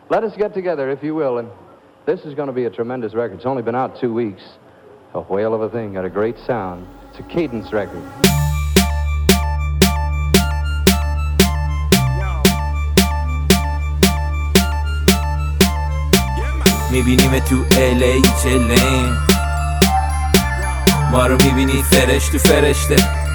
let us get together, if you will, and this is going to be a tremendous record. It's only been out 2 weeks. A whale of a thing, got a great sound. It's a cadence record. میبینیم تو الی چلیم، ما رو میبینی فرش تو فرشته.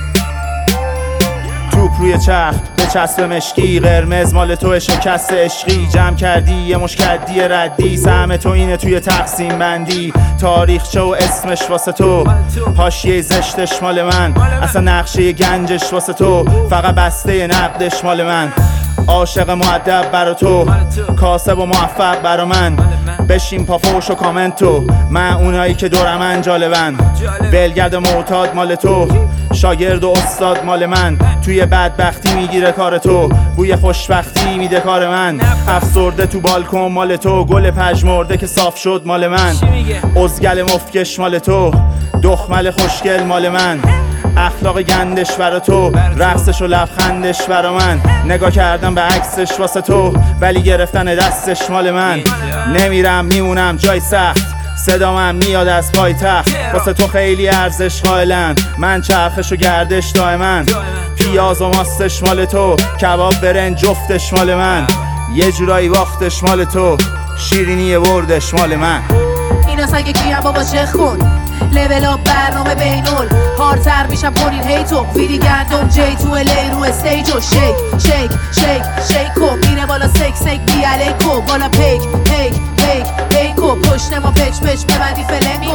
توپ روی چرخ به چسب مشکی، قرمز مال تو شکست عشقی. جمع کردی یه مشکدی ردی، سهم تو اینه توی تقسیم بندی. تاریخچه و اسمش واسه تو، حاشیه زشتش مال من، اصلا نقشه گنجش واسه تو، فقط بسته نقدش مال من. عاشق مؤدب برا تو، کاسب و موفق برا من. بشین پا فوش و کامنتو، من اونایی که دورمن جالبن. ولگرد معتاد مال تو، شاگرد و استاد مال من. توی بدبختی میگیره کار تو، بوی خوشبختی میده کار من. افسرده تو بالکن مال تو، گل پژمرده که صاف شد مال من. ازگل مفکش مال تو، دخمل خوشگل مال من. اخلاق گندش برا تو، رقصش و لبخندش برا من. نگاه کردم به عکسش واسه تو، ولی گرفتن دستش مال من. نمیرم میمونم جای سخت، صدامم میاد از پایتخت. واسه تو خیلی ارزش قائلن، من چرخش و گردش دائما. پیاز و ماستش مال تو، کباب برنج جفتش مال من. یه جورایی واختش مال تو، شیرینی بردش مال من. اینا سگه کیم بابا چه خون، لول اپ برنامه بینول. هارتر میشم کنین هیتو، ویدی گندم جی تو الی رو استیجو. شیک شیک شیک شیکو، میره بالا سیک سیک بی علیکو. بالا پیک پیک پیک پیکو، پشت ما پچ پچ ببندی فلنگو.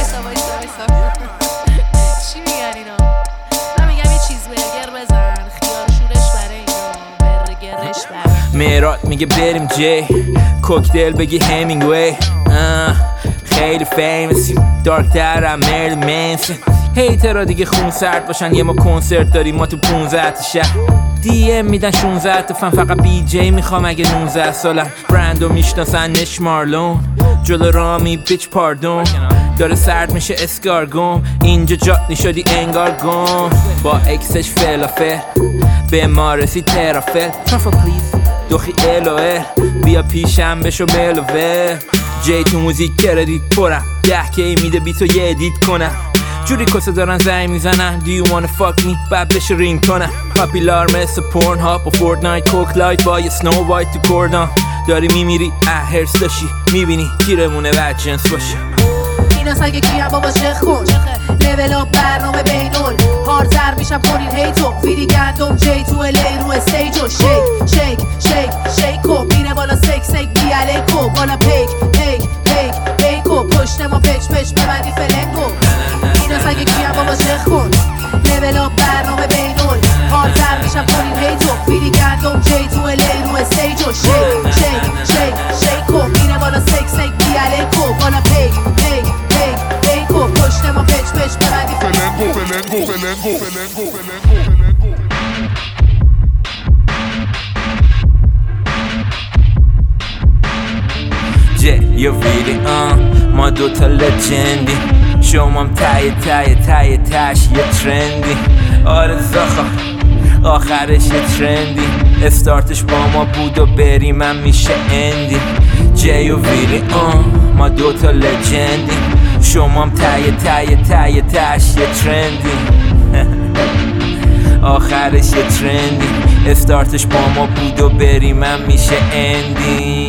چی میگن اینا؟ من میگم یه چیز برگر بزن، خیار شورش برای اینا، برگرش برای. میرات میگه بریم جی، کوکتل بگی همینگوی. خیلی فیمسی، دارک درم مرل منسن. هیترها دیگه خون سرد باشن، یه ما کنسرت داریم ما تو 15 تا شهر. دی ام میدن 16 تا فن، فقط بی جی میخوام اگه 19 سالم. برندو میشناسن نش مارلون، جلو رامی بیچ پاردون. داره سرد میشه اسکارگوم، اینجا جاتنی شدی انگار گم. با اکسش فلافل به ما رسید ترافل. ترافل پلیز دوخی الوه، بیا پیشم بشو ملوه. جی تو موزیک کردیت پرم، 10K میده بی تو یه ادیت کنم. جوری کسه دارن زنگ میزنن، Do you wanna fuck me؟ بعد بشه رینگ کنم. پاپیلار مثل پورن هاپ و فورتنایت، کوک لایت با یه سنو وایت تو کردان. داری میمیری هرس داشی، میبینی گیرمونه بعد جنس باشه. اینا سگه کیم بابا چه خون، لول اپ برنامه بینول. هارتر میشم کنین هیتو، ویدی گندم جی تو الی رو استیجو. شیک شیک شیک شیکو، میره بالا سیک سیک بی علیکو. بالا پیک پیک پیک پیکو، پشت ما پچ پچ ببندی فلنگو. اینا سگه کیم بابا چه خون، لول اپ برنامه بینول. هارتر میشم کنین هیتو، ویدی گندم جی تو الی رو استیجو. شیک شیک شیک شیکو، میره بالا سیک سیک بی علیکو. بالا پیک پیک پیک پیکو، پشت ما پچ پچ ببندی فلنگو فلنگو فلنگو فلنگو فلنگو. یه ویلی ما دوتا لجندی، شمام تای تش یه ترندی. آره زاخا آخرش یه ترندی، استارتش با ما بود و بریم هم میشه اندی. جی و ویلی ما دوتا لجندی، شمام تای تش یه ترندی. آخرش یه ترندی، استارتش با ما بود و بریم هم میشه اندی.